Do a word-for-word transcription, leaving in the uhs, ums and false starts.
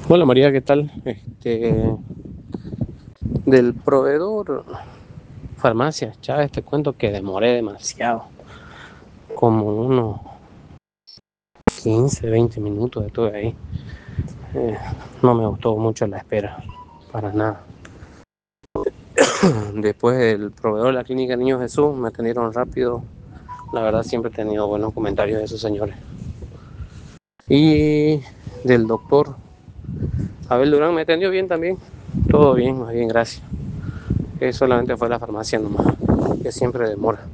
Hola María, ¿qué tal? Este, del proveedor Farmacias Chávez, te cuento que demoré demasiado, como unos quince, veinte minutos estuve ahí. Eh, no me gustó mucho la espera, para nada. Después del proveedor de la clínica Niño Jesús me atendieron rápido. La verdad siempre he tenido buenos comentarios de esos señores. Y del doctor Abel Durán me atendió bien también. Todo bien, más bien, gracias. Que solamente fue la farmacia nomás, que siempre demora.